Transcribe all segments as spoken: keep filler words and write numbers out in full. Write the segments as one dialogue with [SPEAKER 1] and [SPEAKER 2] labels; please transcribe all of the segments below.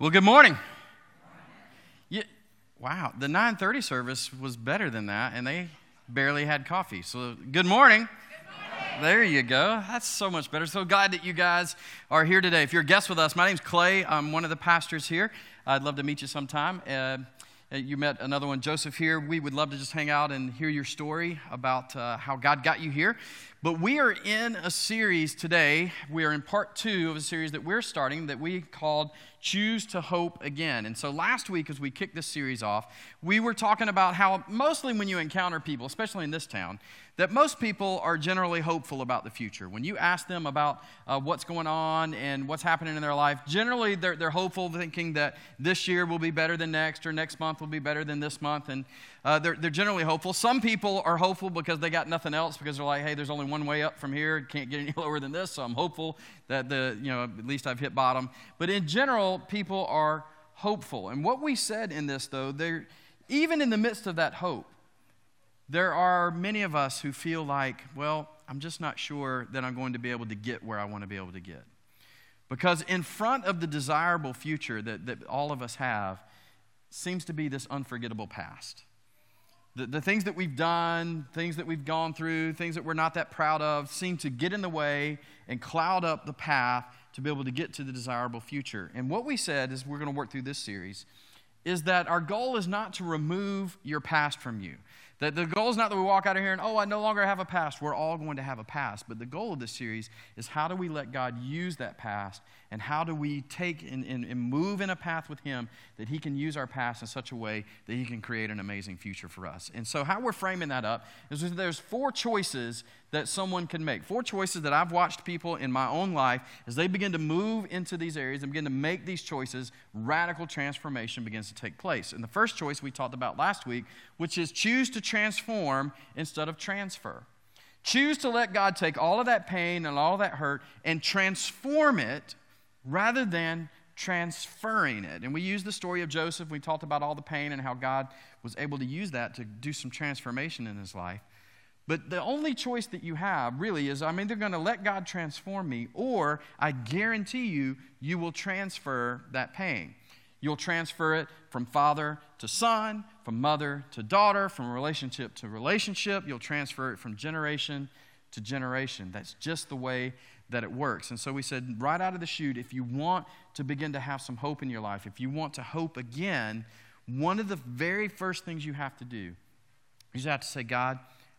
[SPEAKER 1] Well, good morning. Yeah, wow, the nine thirty service was better than that, and they barely had coffee. So, good morning. Good morning. There you go. That's so much better. So glad that you guys are here today. If you're a guest with us, my name's Clay. I'm one of the pastors here. I'd love to meet you sometime. Uh, you met another one, Joseph, here. We would love to just hang out and hear your story about uh, how God got you here. But we are in a series today. We are in part two of a series that we're starting that we called Choose to Hope Again. And so last week, as we kicked this series off, we were talking about how mostly when you encounter people, especially in this town, that most people are generally hopeful about the future. When you ask them about uh, what's going on and what's happening in their life, generally they're, they're hopeful, thinking that this year will be better than next, or next month will be better than this month. And uh, they're, they're generally hopeful. Some people are hopeful because they got nothing else, because they're like, hey, there's only one way up from here. Can't get any lower than this, so I'm hopeful that the you know at least I've hit bottom. But in general, people are hopeful. And what we said in this, though, they're even in the midst of that hope, there are many of us who feel like, well, I'm just not sure that I'm going to be able to get where I want to be able to get. Because in front of the desirable future that, that all of us have seems to be this unforgettable past. The, the things that we've done, things that we've gone through, things that we're not that proud of seem to get in the way and cloud up the path to be able to get to the desirable future. And what we said, as we're going to work through this series, is that our goal is not to remove your past from you. That the goal is not that we walk out of here and, oh, I no longer have a past. We're all going to have a past. But the goal of this series is how do we let God use that past, and how do we take and, and, and move in a path with Him that He can use our past in such a way that He can create an amazing future for us. And so how we're framing that up is that there's four choices that someone can make. Four choices that I've watched people in my own life as they begin to move into these areas and begin to make these choices, radical transformation begins to take place. And the first choice we talked about last week, which is choose to transform instead of transfer. Choose to let God take all of that pain and all of that hurt and transform it rather than transferring it. And we used the story of Joseph. We talked about all the pain and how God was able to use that to do some transformation in his life. But the only choice that you have really is I'm either going to let God transform me, or I guarantee you, you will transfer that pain. You'll transfer it from father to son, from mother to daughter, from relationship to relationship. You'll transfer it from generation to generation. That's just the way that it works. And so we said right out of the chute, if you want to begin to have some hope in your life, if you want to hope again, one of the very first things you have to do is you have to say, God,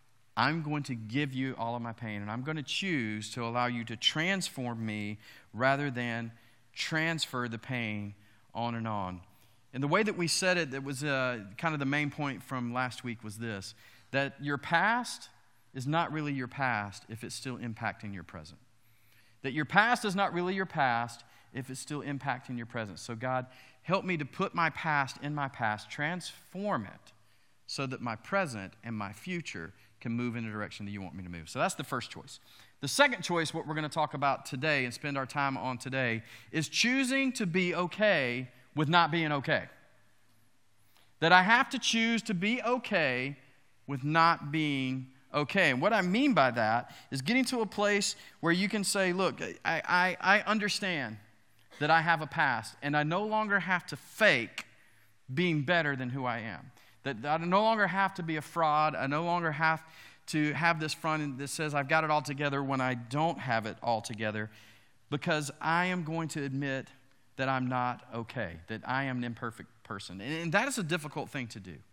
[SPEAKER 1] I'm going to give you all of my pain, and I'm going to choose to allow you to transform me rather than transfer the pain on and on. And the way that we said it, that was uh, kind of the main point from last week, was this, that your past is not really your past if it's still impacting your present. That your past is not really your past if it's still impacting your present. So God, help me to put my past in my past, transform it so that my present and my future can move in the direction that you want me to move. So that's the first choice. The second choice, what we're going to talk about today and spend our time on today, is choosing to be okay with not being okay. That I have to choose to be okay with not being okay. And what I mean by that is getting to a place where you can say, look, I, I, I understand that I have a past, and I no longer have to fake being better than who I am. That I no longer have to be a fraud. I no longer have to have this front that says I've got it all together when I don't have it all together, because I am going to admit that I'm not okay, that I am an imperfect person. And, and that is a difficult thing to do.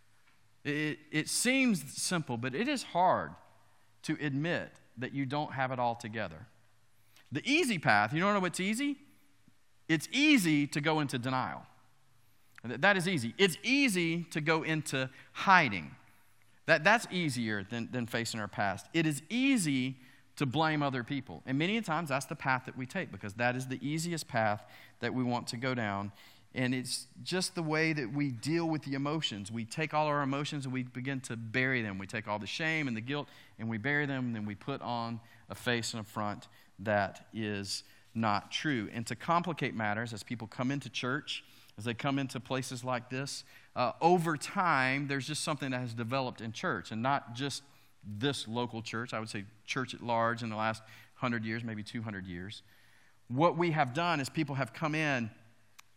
[SPEAKER 1] It, it seems simple, but it is hard to admit that you don't have it all together. The easy path, you don't know what's easy? It's easy to go into denial. That is easy. It's easy to go into hiding. That, that's easier than, than facing our past. It is easy to blame other people. And many times that's the path that we take, because that is the easiest path that we want to go down. And it's just the way that we deal with the emotions. We take all our emotions and we begin to bury them. We take all the shame and the guilt and we bury them, and then we put on a face and a front that is not true. And to complicate matters, as people come into church, as they come into places like this, uh, over time, there's just something that has developed in church, and not just this local church. I would say church at large in the last one hundred years, maybe two hundred years. What we have done is people have come in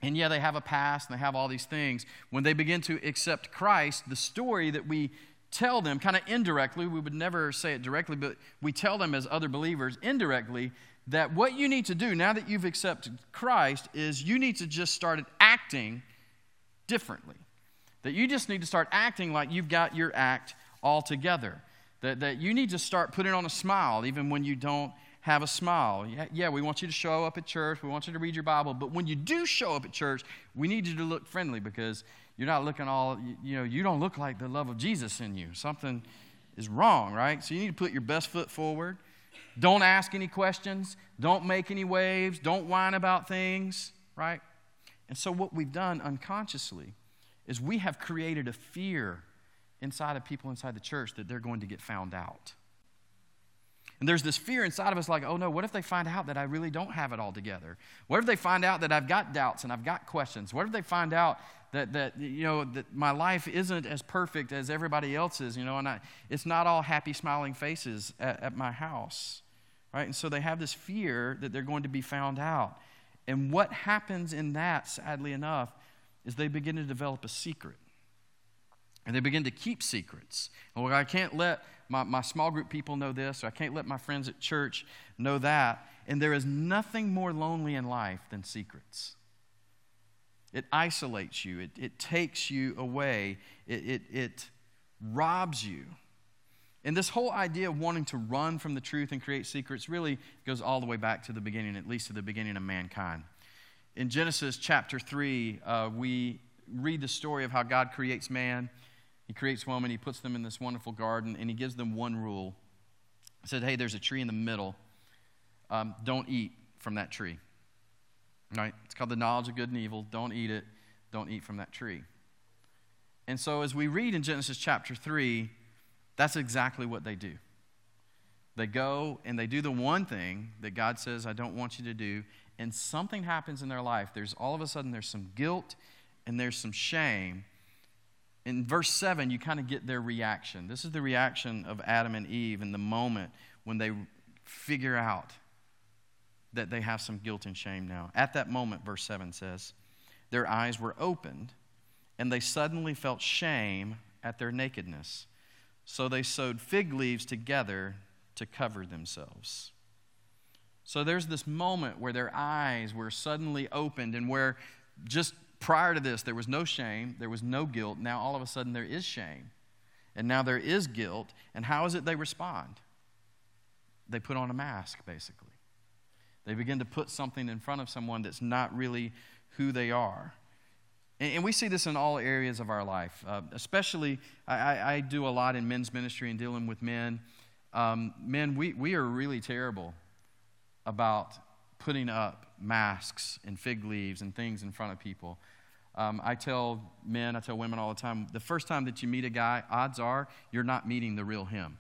[SPEAKER 1] And yeah, they have a past and they have all these things. When they begin to accept Christ, the story that we tell them, kind of indirectly, we would never say it directly, but we tell them as other believers indirectly that what you need to do now that you've accepted Christ is you need to just start acting differently. That you just need to start acting like you've got your act all together. That, that you need to start putting on a smile even when you don't have a smile. Yeah, yeah, we want you to show up at church. We want you to read your Bible. But when you do show up at church, we need you to look friendly because you're not looking all, you, you know, you don't look like the love of Jesus in you. Something is wrong, right? So you need to put your best foot forward. Don't ask any questions. Don't make any waves. Don't whine about things, right? And so what we've done unconsciously is we have created a fear inside of people inside the church that they're going to get found out. And there's this fear inside of us like, oh no, what if they find out that I really don't have it all together? What if they find out that I've got doubts and I've got questions? What if they find out that, that you know, that my life isn't as perfect as everybody else's, you know, and I, it's not all happy, smiling faces at, at my house, right? And so they have this fear that they're going to be found out. And what happens in that, sadly enough, is they begin to develop a secret. And they begin to keep secrets. And well, I can't let my, my small group people know this, or I can't let my friends at church know that. And there is nothing more lonely in life than secrets. It isolates you. It, it takes you away. It, it, it robs you. And this whole idea of wanting to run from the truth and create secrets really goes all the way back to the beginning, at least to the beginning of mankind. In Genesis chapter three, uh, we read the story of how God creates man. He creates woman. He puts them in this wonderful garden, and he gives them one rule. He said, hey, there's a tree in the middle. Um, don't eat from that tree. Right? It's called the knowledge of good and evil. Don't eat it. Don't eat from that tree. And so as we read in Genesis chapter three, that's exactly what they do. They go and they do the one thing that God says, I don't want you to do, and something happens in their life. There's all of a sudden there's some guilt and there's some shame. In verse seven, you kind of get their reaction. This is the reaction of Adam and Eve in the moment when they figure out that they have some guilt and shame now. At that moment, verse seven says, their eyes were opened, and they suddenly felt shame at their nakedness. So they sewed fig leaves together to cover themselves. So there's this moment where their eyes were suddenly opened, and where just prior to this, there was no shame, there was no guilt. Now all of a sudden there is shame, and now there is guilt. And how is it they respond? They put on a mask, basically. They begin to put something in front of someone that's not really who they are. And, and we see this in all areas of our life. Uh, especially, I, I, I do a lot in men's ministry and dealing with men. Um, men, we, we are really terrible about putting up masks and fig leaves and things in front of people. Um, I tell men, I tell women all the time, the first time that you meet a guy, odds are you're not meeting the real him.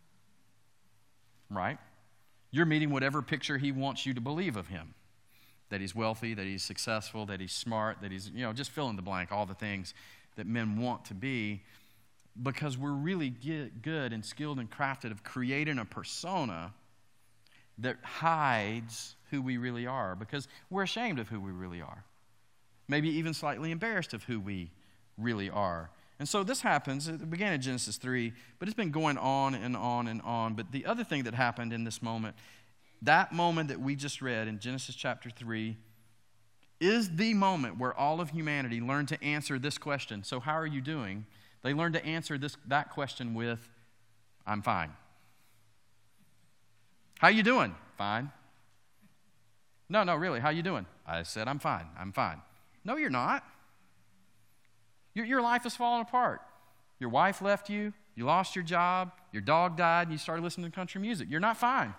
[SPEAKER 1] Right? You're meeting whatever picture he wants you to believe of him. That he's wealthy, that he's successful, that he's smart, that he's, you know, just fill in the blank, all the things that men want to be, because we're really get good and skilled and crafted of creating a persona that hides who we really are, because we're ashamed of who we really are. Maybe even slightly embarrassed of who we really are. And so this happens, it began in Genesis three, but it's been going on and on and on. But the other thing that happened in this moment, that moment that we just read in Genesis chapter three, is the moment where all of humanity learned to answer this question. So how are you doing? They learned to answer this that question with, I'm fine. How you doing? Fine. No, no, really, how you doing? I said, I'm fine, I'm fine. No, you're not. Your, your life is falling apart. Your wife left you, you lost your job, your dog died, and you started listening to country music. You're not fine.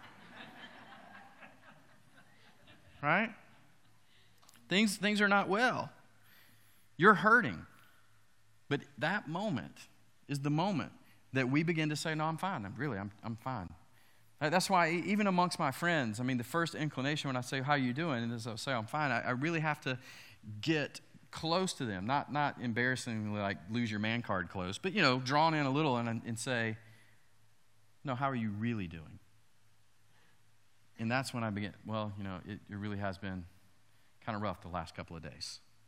[SPEAKER 1] Right? Things, things are not well. You're hurting. But that moment is the moment that we begin to say, no, I'm fine. I'm really, I'm, I'm fine. That's why even amongst my friends, I mean, the first inclination when I say, how are you doing? And as I say, I'm fine, I, I really have to get close to them. Not not embarrassingly like lose your man card close, but, you know, drawn in a little and, and say, no, how are you really doing? And that's when I begin, well, you know, it, it really has been kind of rough the last couple of days.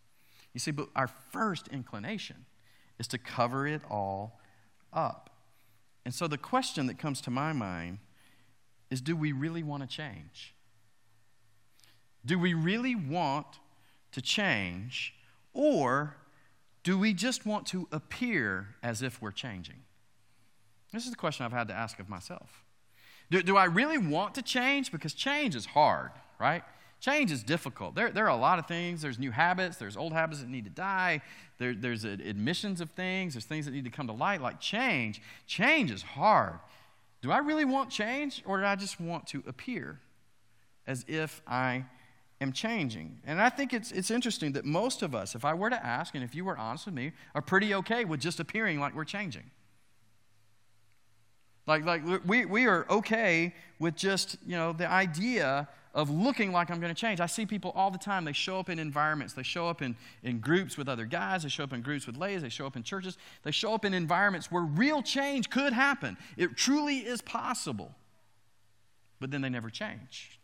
[SPEAKER 1] You see, but our first inclination is to cover it all up. And so the question that comes to my mind is, do we really want to change? Do we really want to change, or do we just want to appear as if we're changing? This is the question I've had to ask of myself. Do, do I really want to change? Because change is hard, right? Change is difficult. There, there are a lot of things. There's new habits. There's old habits that need to die. There, there's admissions of things. There's things that need to come to light. Like change. Change is hard. Do I really want change, or do I just want to appear as if I am changing? And I think it's it's interesting that most of us, if I were to ask, and if you were honest with me, are pretty okay with just appearing like we're changing. Like, like we, we are okay with just, you know, the idea of looking like I'm going to change. I see people all the time. They show up in environments. They show up in, in groups with other guys. They show up in groups with ladies. They show up in churches. They show up in environments where real change could happen. It truly is possible. But then they never change.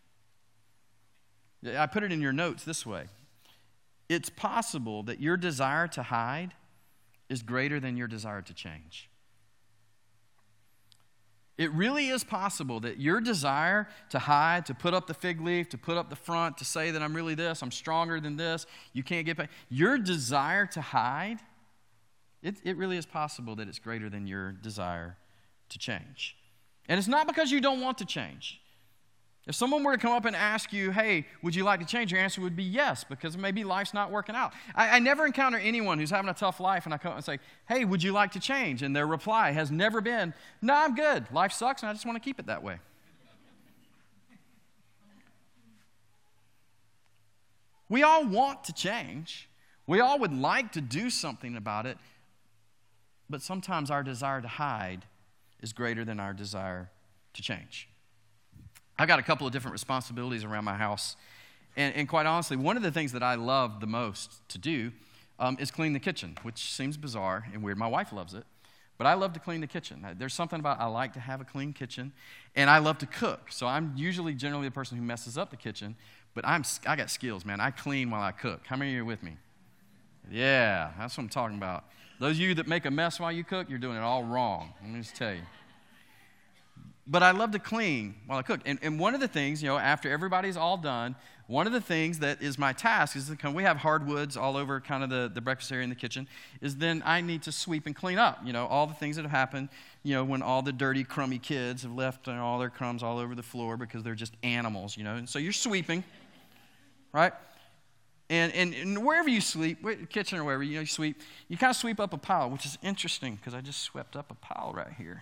[SPEAKER 1] I put it in your notes this way. It's possible that your desire to hide is greater than your desire to change. It really is possible that your desire to hide, to put up the fig leaf, to put up the front, to say that I'm really this, I'm stronger than this, you can't get back. Your desire to hide, it, it really is possible that it's greater than your desire to change. And it's not because you don't want to change. If someone were to come up and ask you, hey, would you like to change? Your answer would be yes, because maybe life's not working out. I, I never encounter anyone who's having a tough life, and I come up and say, hey, would you like to change? And their reply has never been, no, I'm good. Life sucks, and I just want to keep it that way. We all want to change. We all would like to do something about it, but sometimes our desire to hide is greater than our desire to change. I've got a couple of different responsibilities around my house. And, and quite honestly, one of the things that I love the most to do um, is clean the kitchen, which seems bizarre and weird. My wife loves it, but I love to clean the kitchen. There's something about I like to have a clean kitchen, and I love to cook. So I'm usually generally the person who messes up the kitchen, but I'm, I got skills, man. I clean while I cook. How many of you are with me? Yeah, that's what I'm talking about. Those of you that make a mess while you cook, you're doing it all wrong. Let me just tell you. But I love to clean while I cook. And, and one of the things, you know, after everybody's all done, one of the things that is my task is to come, we have hardwoods all over kind of the, the breakfast area in the kitchen, is then I need to sweep and clean up, you know, all the things that have happened, you know, when all the dirty, crummy kids have left you know, all their crumbs all over the floor because they're just animals, you know. And so you're sweeping, right? And, and, and wherever you sleep, kitchen or wherever, you know, you sweep, you kind of sweep up a pile, which is interesting because I just swept up a pile right here.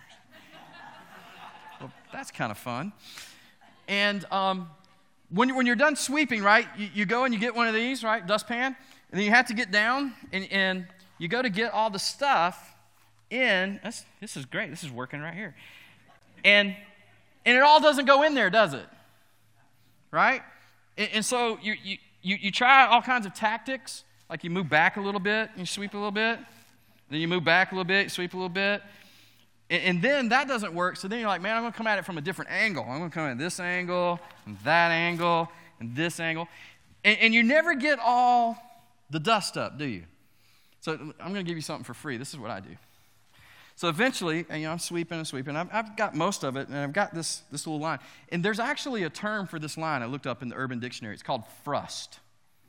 [SPEAKER 1] Well, that's kind of fun. And um, when, when you're done sweeping, right, you, you go and you get one of these, right, dustpan, and then you have to get down, and, and you go to get all the stuff in. That's, this is great. This is working right here. And, and it all doesn't go in there, does it? Right? And, and so you, you, you, you try all kinds of tactics, like you move back a little bit, and you sweep a little bit. Then you move back a little bit, you sweep a little bit. And then that doesn't work, so then you're like, man, I'm going to come at it from a different angle. I'm going to come at this angle, and that angle, and this angle. And, and you never get all the dust up, do you? So I'm going to give you something for free. This is what I do. So eventually, and, you know, I'm sweeping and sweeping. I've, I've got most of it, and I've got this, this little line. And there's actually a term for this line I looked up in the Urban Dictionary. It's called frust.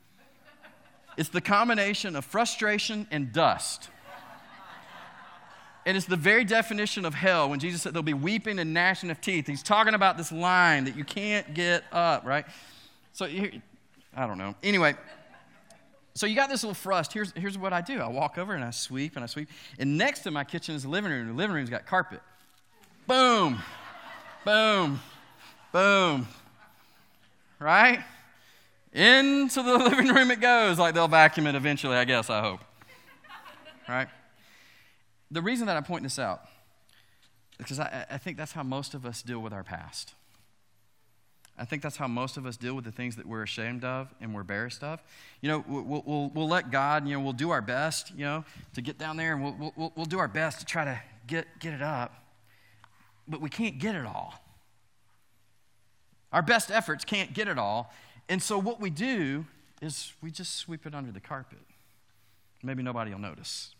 [SPEAKER 1] It's the combination of frustration and dust. And it's the very definition of hell when Jesus said there'll be weeping and gnashing of teeth. He's talking about this line that you can't get up, right? So, I don't know. Anyway, so you got this little frust. Here's, here's what I do. I walk over and I sweep and I sweep. And next to my kitchen is the living room. The living room's got carpet. Boom. Boom. Boom. Right? Into the living room it goes. Like they'll vacuum it eventually, I guess, I hope. Right? The reason that I point this out is because I, I think that's how most of us deal with our past. I think that's how most of us deal with the things that we're ashamed of and we're embarrassed of. You know, we'll, we'll, we'll let God, you know, we'll do our best, you know, to get down there, and we'll, we'll, we'll do our best to try to get, get it up. But we can't get it all. Our best efforts can't get it all. And so what we do is we just sweep it under the carpet. maybe nobody will notice.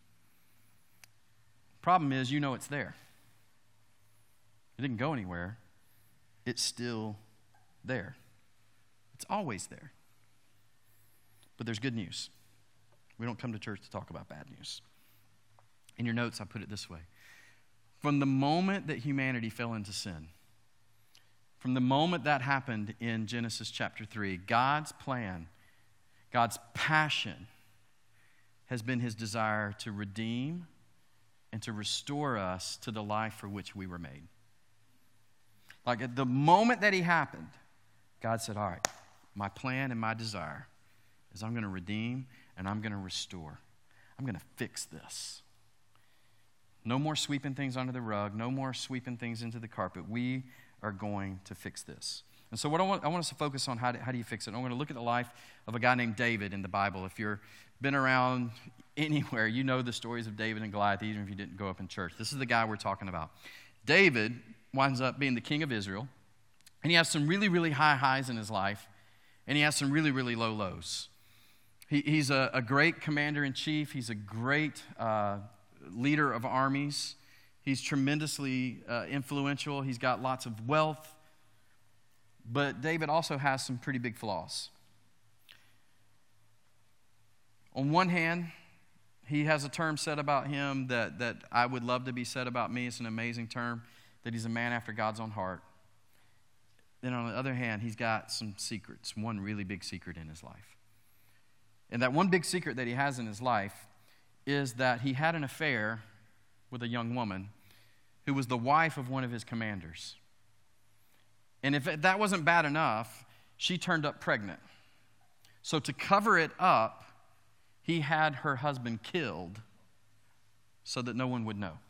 [SPEAKER 1] Problem is, you know it's there. It didn't go anywhere. It's still there. It's always there. But there's good news. We don't come to church to talk about bad news. In your notes, I put it this way. From the moment that humanity fell into sin, from the moment that happened in Genesis chapter three, God's plan, God's passion has been his desire to redeem and to restore us to the life for which we were made. Like at the moment that he happened, God said, all right, my plan and my desire is I'm going to redeem and I'm going to restore. I'm going to fix this. No more sweeping things under the rug. No more sweeping things into the carpet. We are going to fix this. And so what I want, I want us to focus on, how do, how do you fix it? I'm going to look at the life of a guy named David in the Bible. If you've been around anywhere, you know the stories of David and Goliath, even if you didn't grow up in church. This is the guy we're talking about. David winds up being the king of Israel, and he has some really, really high highs in his life, and he has some really, really low lows. He, he's a, a great commander-in-chief. He's a great uh, leader of armies. He's tremendously uh, influential. He's got lots of wealth. But David also has some pretty big flaws. On one hand, he has a term said about him that, that I would love to be said about me. It's an amazing term, that he's a man after God's own heart. Then on the other hand, he's got some secrets, one really big secret in his life. And that one big secret that he has in his life is that he had an affair with a young woman who was the wife of one of his commanders. And if that wasn't bad enough, she turned up pregnant. So to cover it up, he had her husband killed so that no one would know.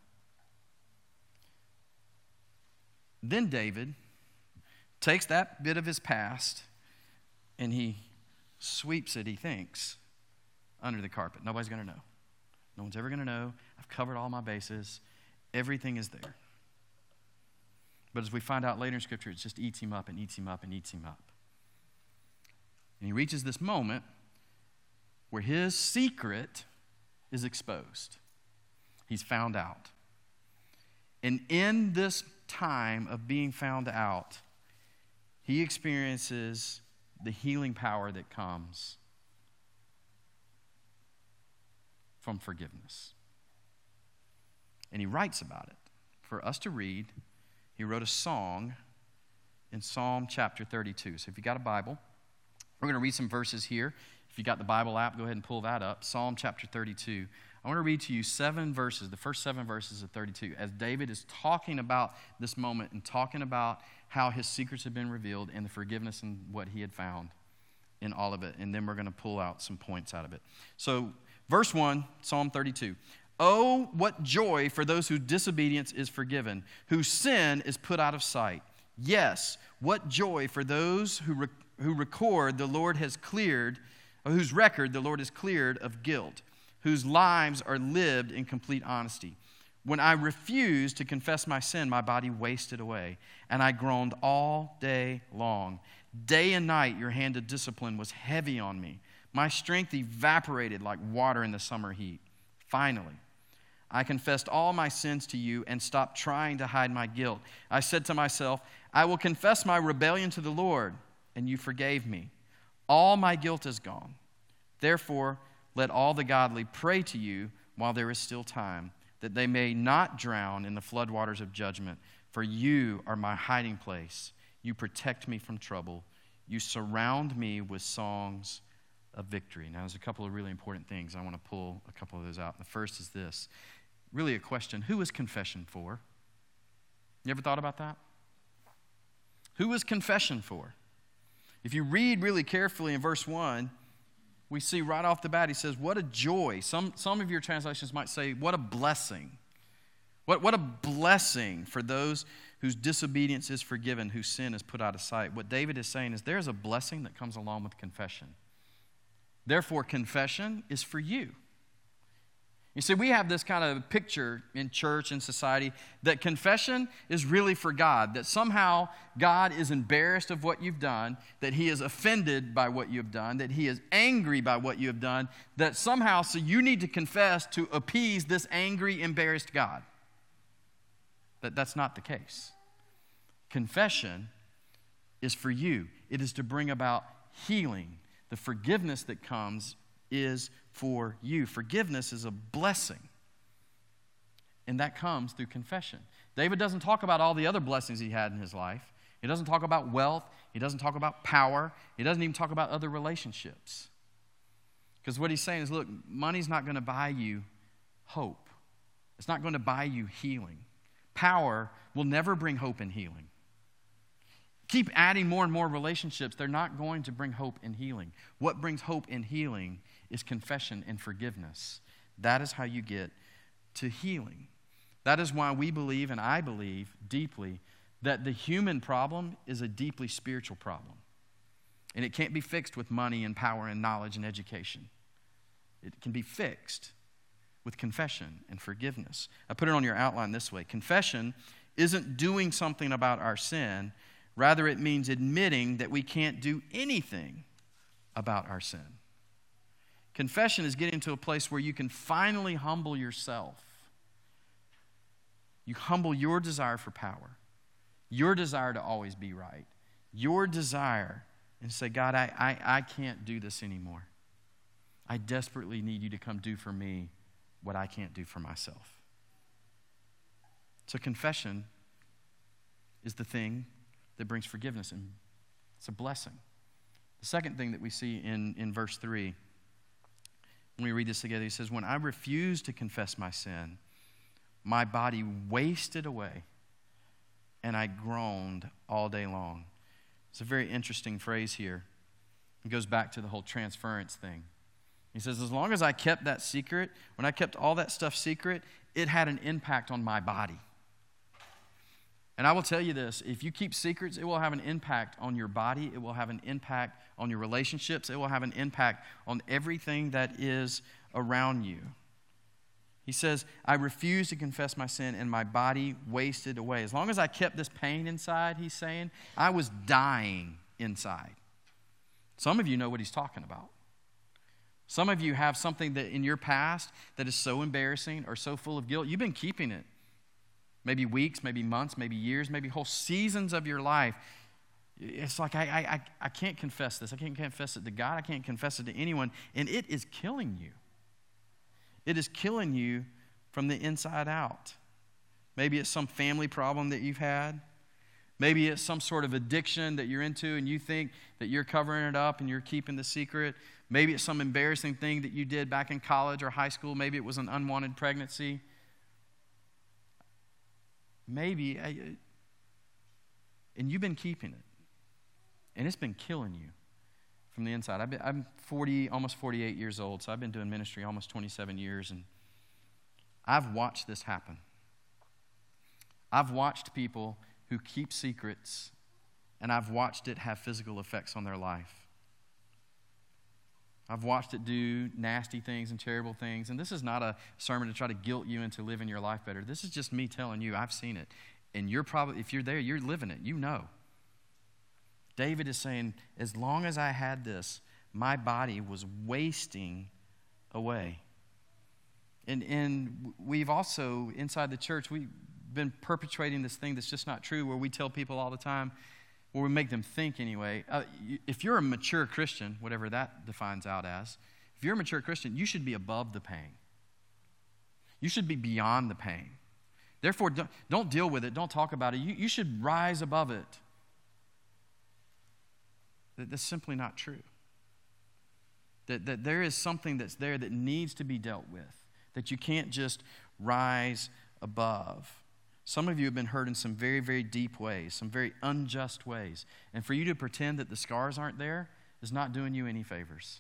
[SPEAKER 1] Then David takes that bit of his past and he sweeps it, he thinks, under the carpet. Nobody's going to know. No one's ever going to know. I've covered all my bases. Everything is there. But as we find out later in Scripture, it just eats him up and eats him up and eats him up. And he reaches this moment where his secret is exposed. He's found out. And in this time of being found out, he experiences the healing power that comes from forgiveness. And he writes about it for us to read. He wrote a song in Psalm chapter thirty-two. So if you got a Bible, we're going to read some verses here. If you got the Bible app, go ahead and pull that up. Psalm chapter thirty-two. I want to read to you seven verses, the first seven verses of thirty-two, as David is talking about this moment and talking about how his secrets have been revealed and the forgiveness and what he had found in all of it. And then we're going to pull out some points out of it. So verse one, Psalm thirty-two. Oh, what joy for those whose disobedience is forgiven, whose sin is put out of sight. Yes, what joy for those who, rec- who record the Lord has cleared, or whose record the Lord has cleared of guilt, whose lives are lived in complete honesty. When I refused to confess my sin, my body wasted away, and I groaned all day long. Day and night your hand of discipline was heavy on me. My strength evaporated like water in the summer heat. Finally, I confessed all my sins to you and stopped trying to hide my guilt. I said to myself, I will confess my rebellion to the Lord, and you forgave me. All my guilt is gone. Therefore, let all the godly pray to you while there is still time, that they may not drown in the floodwaters of judgment. For you are my hiding place. You protect me from trouble. You surround me with songs of victory. Now, there's a couple of really important things. I want to pull a couple of those out. The first is this. Really a question. Who is confession for? You ever thought about that? Who is confession for? If you read really carefully in verse one, we see right off the bat, he says, what a joy. Some, some of your translations might say, what a blessing. What, what a blessing for those whose disobedience is forgiven, whose sin is put out of sight. What David is saying is there's a blessing that comes along with confession. Therefore, confession is for you. You see, we have this kind of picture in church and society that confession is really for God, that somehow God is embarrassed of what you've done, that he is offended by what you have done, that he is angry by what you have done, that somehow, so you need to confess to appease this angry, embarrassed God. That that's not the case. Confession is for you. It is to bring about healing. The forgiveness that comes is for you. Forgiveness is a blessing. And that comes through confession. David doesn't talk about all the other blessings he had in his life. He doesn't talk about wealth. He doesn't talk about power. He doesn't even talk about other relationships. Because what he's saying is, look, money's not going to buy you hope. It's not going to buy you healing. Power will never bring hope and healing. Keep adding more and more relationships. They're not going to bring hope and healing. What brings hope and healing is confession and forgiveness. That is how you get to healing. That is why we believe, and I believe deeply, that the human problem is a deeply spiritual problem. And it can't be fixed with money and power and knowledge and education. It can be fixed with confession and forgiveness. I put it on your outline this way. Confession isn't doing something about our sin. Rather, it means admitting that we can't do anything about our sin. Confession is getting to a place where you can finally humble yourself. You humble your desire for power, your desire to always be right, your desire, and say, God, I, I, I can't do this anymore. I desperately need you to come do for me what I can't do for myself. So confession is the thing that brings forgiveness, and it's a blessing. The second thing that we see in, in verse three, when we read this together, he says, when I refused to confess my sin, my body wasted away, and I groaned all day long. It's a very interesting phrase here. It goes back to the whole transference thing. He says, as long as I kept that secret, when I kept all that stuff secret, it had an impact on my body. And I will tell you this, if you keep secrets, it will have an impact on your body. It will have an impact on your relationships. It will have an impact on everything that is around you. He says, I refused to confess my sin, and my body wasted away. As long as I kept this pain inside, he's saying, I was dying inside. Some of you know what he's talking about. Some of you have something that in your past that is so embarrassing or so full of guilt, you've been keeping it. Maybe weeks, maybe months, maybe years, maybe whole seasons of your life. It's like, I, I, I can't confess this. I can't confess it to God. I can't confess it to anyone. And it is killing you. It is killing you from the inside out. Maybe it's some family problem that you've had. Maybe it's some sort of addiction that you're into and you think that you're covering it up and you're keeping the secret. Maybe it's some embarrassing thing that you did back in college or high school. Maybe it was an unwanted pregnancy. Maybe, and you've been keeping it. And it's been killing you from the inside. I've been, I'm forty, almost forty-eight years old, so I've been doing ministry almost twenty-seven years, and I've watched this happen. I've watched people who keep secrets, and I've watched it have physical effects on their life. I've watched it do nasty things and terrible things. And this is not a sermon to try to guilt you into living your life better. This is just me telling you, I've seen it. And you're probably, if you're there, you're living it. You know. David is saying, as long as I had this, my body was wasting away. And, and we've also, inside the church, we've been perpetuating this thing that's just not true, where we tell people all the time, or we make them think anyway, uh, if you're a mature Christian, whatever that defines out as, if you're a mature Christian, you should be above the pain. You should be beyond the pain. Therefore, don't, don't deal with it. Don't talk about it. You, you should rise above it. That, that's simply not true. That, that there is something that's there that needs to be dealt with, that you can't just rise above. Some of you have been hurt in some very, very deep ways, some very unjust ways. And for you to pretend that the scars aren't there is not doing you any favors.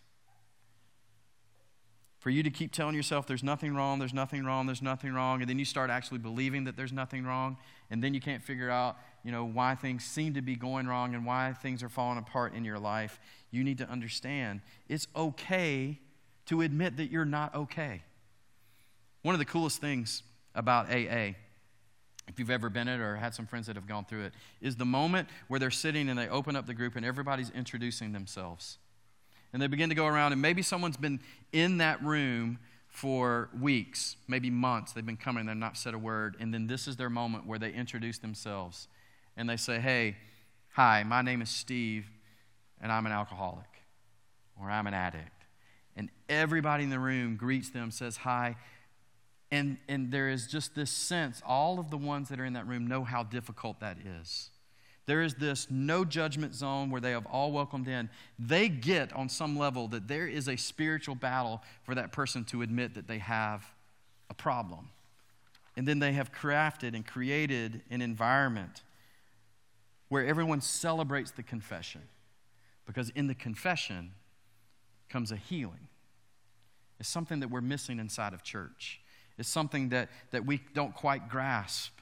[SPEAKER 1] For you to keep telling yourself there's nothing wrong, there's nothing wrong, there's nothing wrong, and then you start actually believing that there's nothing wrong, and then you can't figure out, you know, why things seem to be going wrong and why things are falling apart in your life. You need to understand it's okay to admit that you're not okay. One of the coolest things about A A, if you've ever been it or had some friends that have gone through it, is the moment where they're sitting and they open up the group and everybody's introducing themselves. And they begin to go around, and maybe someone's been in that room for weeks, maybe months. They've been coming, they've not said a word, and then this is their moment where they introduce themselves. And they say, hey, hi, my name is Steve, and I'm an alcoholic, or I'm an addict. And everybody in the room greets them, says hi. And, and there is just this sense, all of the ones that are in that room know how difficult that is. There is this no judgment zone where they have all welcomed in. They get on some level that there is a spiritual battle for that person to admit that they have a problem. And then they have crafted and created an environment where everyone celebrates the confession. Because in the confession comes a healing. It's something that we're missing inside of church. It's something that, that we don't quite grasp.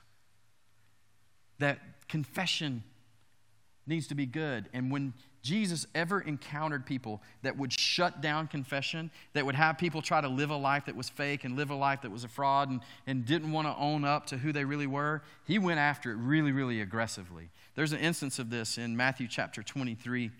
[SPEAKER 1] That confession needs to be good. And when Jesus ever encountered people that would shut down confession, that would have people try to live a life that was fake and live a life that was a fraud and, and didn't want to own up to who they really were, he went after it really, really aggressively. There's an instance of this in Matthew chapter twenty-three.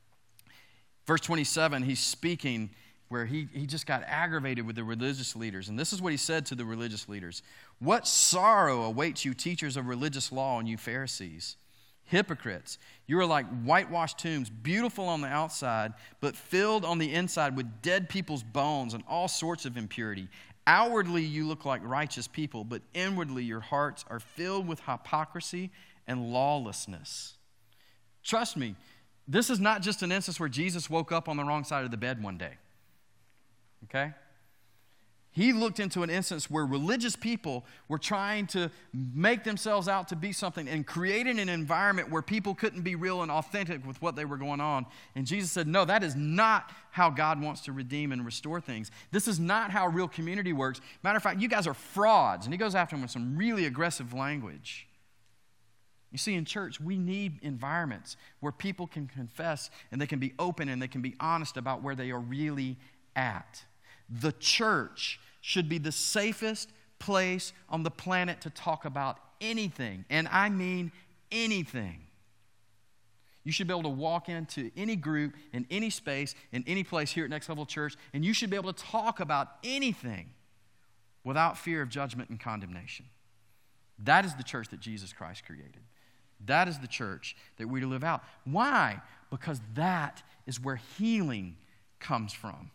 [SPEAKER 1] Verse twenty-seven, he's speaking where he, he just got aggravated with the religious leaders. And this is what he said to the religious leaders. What sorrow awaits you, teachers of religious law, and you Pharisees, hypocrites! You are like whitewashed tombs, beautiful on the outside, but filled on the inside with dead people's bones and all sorts of impurity. Outwardly you look like righteous people, but inwardly your hearts are filled with hypocrisy and lawlessness. Trust me, this is not just an instance where Jesus woke up on the wrong side of the bed one day. Okay? He looked into an instance where religious people were trying to make themselves out to be something and creating an environment where people couldn't be real and authentic with what they were going on. And Jesus said, no, that is not how God wants to redeem and restore things. This is not how real community works. Matter of fact, you guys are frauds. And he goes after them with some really aggressive language. You see, in church, we need environments where people can confess and they can be open and they can be honest about where they are really at. The church should be the safest place on the planet to talk about anything, and I mean anything. You should be able to walk into any group, in any space, in any place here at Next Level Church, and you should be able to talk about anything without fear of judgment and condemnation. That is the church that Jesus Christ created. That is the church that we're to live out. Why? Because that is where healing comes from.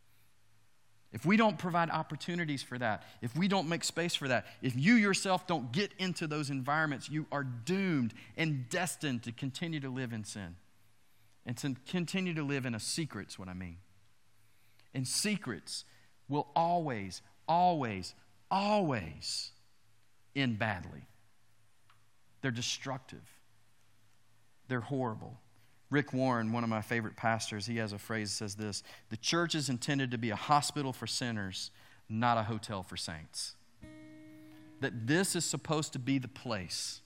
[SPEAKER 1] If we don't provide opportunities for that, if we don't make space for that, if you yourself don't get into those environments, you are doomed and destined to continue to live in sin and to continue to live in a secret, is what I mean. And secrets will always, always, always end badly. They're destructive. They're horrible. Rick Warren, one of my favorite pastors, he has a phrase that says this: the church is intended to be a hospital for sinners, not a hotel for saints. That this is supposed to be the place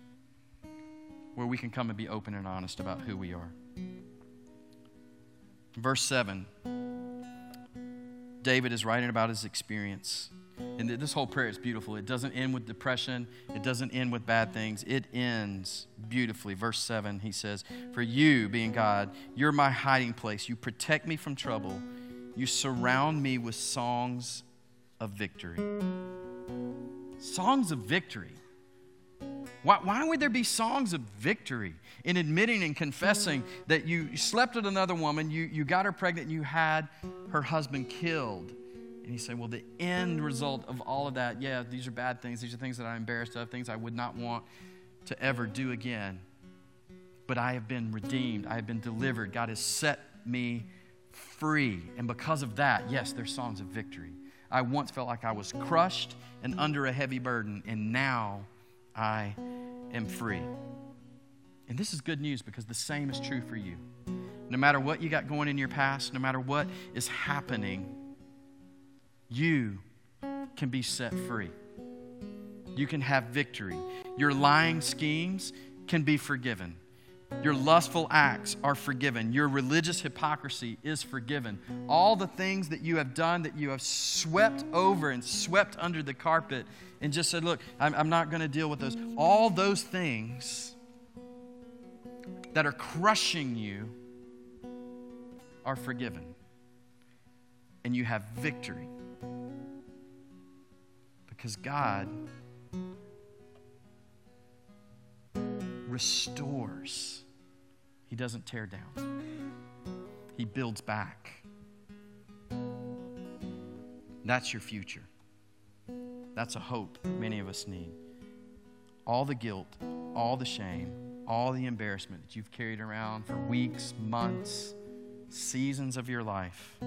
[SPEAKER 1] where we can come and be open and honest about who we are. Verse seven, David is writing about his experience. And this whole prayer is beautiful. It doesn't end with depression. It doesn't end with bad things. It ends beautifully. Verse seven, he says, for you, being God, you're my hiding place. You protect me from trouble. You surround me with songs of victory. Songs of victory. Why, why would there be songs of victory in admitting and confessing that you slept with another woman, you, you got her pregnant, and you had her husband killed? And he said, well, the end result of all of that, yeah, these are bad things. These are things that I'm embarrassed of, things I would not want to ever do again. But I have been redeemed. I have been delivered. God has set me free. And because of that, yes, there's songs of victory. I once felt like I was crushed and under a heavy burden, and now I am free. And this is good news because the same is true for you. No matter what you got going in your past, no matter what is happening, you can be set free. You can have victory. Your lying schemes can be forgiven. Your lustful acts are forgiven. Your religious hypocrisy is forgiven. All the things that you have done that you have swept over and swept under the carpet and just said, look, I'm, I'm not going to deal with those. All those things that are crushing you are forgiven. And you have victory. Because God restores. He doesn't tear down. He builds back. That's your future. That's a hope many of us need. All the guilt, all the shame, all the embarrassment that you've carried around for weeks, months, seasons of your life,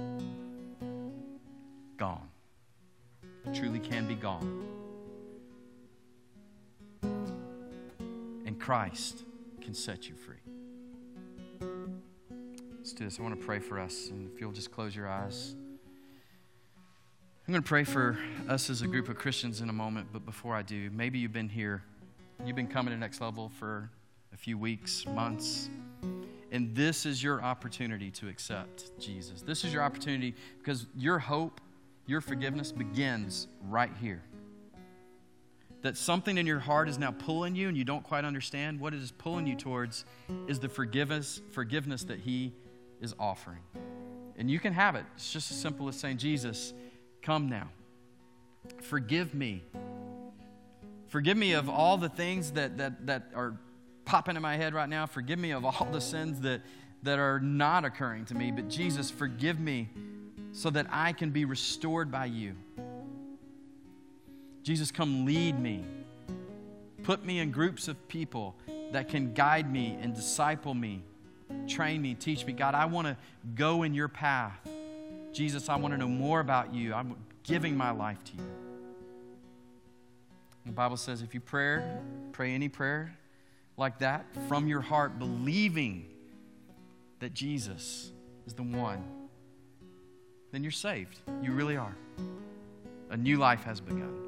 [SPEAKER 1] gone. It truly can be gone. And Christ can set you free. Let's do this. I want to pray for us. And if you'll just close your eyes. I'm going to pray for us as a group of Christians in a moment. But before I do, maybe you've been here. You've been coming to Next Level for a few weeks, months. And this is your opportunity to accept Jesus. This is your opportunity because your hope, your forgiveness begins right here. That something in your heart is now pulling you and you don't quite understand what it is pulling you towards is the forgiveness, forgiveness that He is offering. And you can have it. It's just as simple as saying, Jesus, come now. Forgive me. Forgive me of all the things that that that are popping in my head right now. Forgive me of all the sins that, that are not occurring to me. But Jesus, forgive me so that I can be restored by you. Jesus, come lead me. Put me in groups of people that can guide me and disciple me, train me, teach me. God, I want to go in your path. Jesus, I want to know more about you. I'm giving my life to you. The Bible says if you pray, pray any prayer like that from your heart, believing that Jesus is the one, then you're saved. You really are. A new life has begun.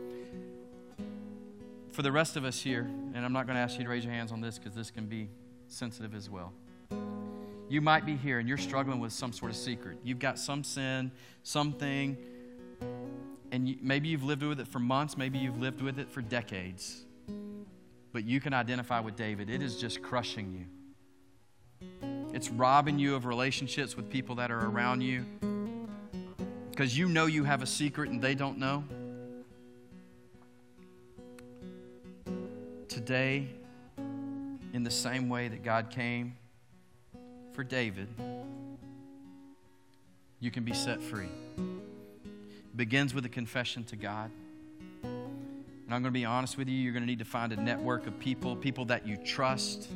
[SPEAKER 1] For the rest of us here, and I'm not going to ask you to raise your hands on this because this can be sensitive as well. You might be here and you're struggling with some sort of secret. You've got some sin, something, and you, maybe you've lived with it for months, maybe you've lived with it for decades. But you can identify with David. It is just crushing you. It's robbing you of relationships with people that are around you because you know you have a secret and they don't know. Today, in the same way that God came for David, you can be set free. It begins with a confession to God. And I'm going to be honest with you, you're going to need to find a network of people, people that you trust.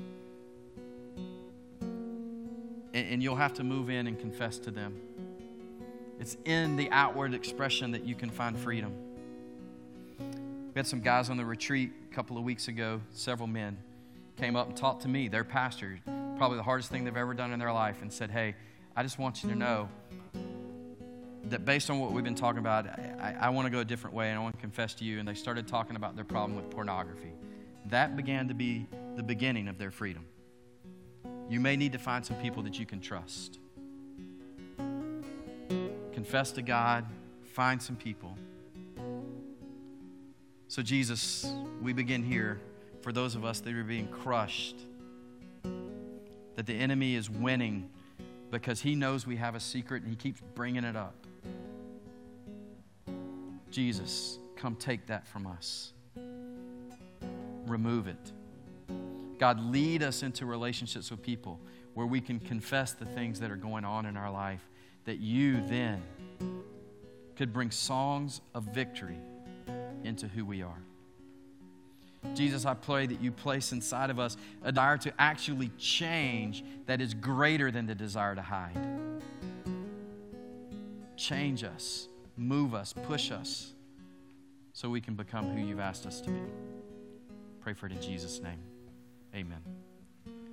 [SPEAKER 1] And, and you'll have to move in and confess to them. It's in the outward expression that you can find freedom. We had some guys on the retreat a couple of weeks ago, several men came up and talked to me, their pastor, probably the hardest thing they've ever done in their life, and said, hey, I just want you to know that based on what we've been talking about, I, I want to go a different way and I want to confess to you. And they started talking about their problem with pornography. That began to be the beginning of their freedom. You may need to find some people that you can trust. Confess to God, find some people. So Jesus, we begin here for those of us that are being crushed, that the enemy is winning because he knows we have a secret and he keeps bringing it up. Jesus, come take that from us. Remove it. God, lead us into relationships with people where we can confess the things that are going on in our life, that you then could bring songs of victory into who we are. Jesus, I pray that you place inside of us a desire to actually change that is greater than the desire to hide. Change us, move us, push us so we can become who you've asked us to be. Pray for it in Jesus' name. Amen.